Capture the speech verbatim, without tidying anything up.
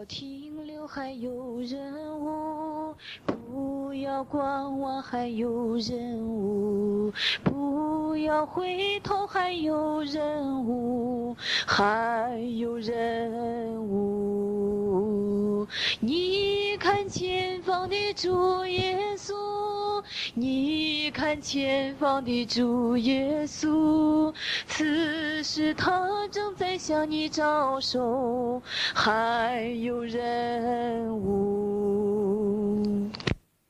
要停留，还有人物；不要观望，还有人物；不要回头，还有人物，还有人物。你看前方的主耶稣，你看前方的主耶稣，此时他正在向你招手，还有人物。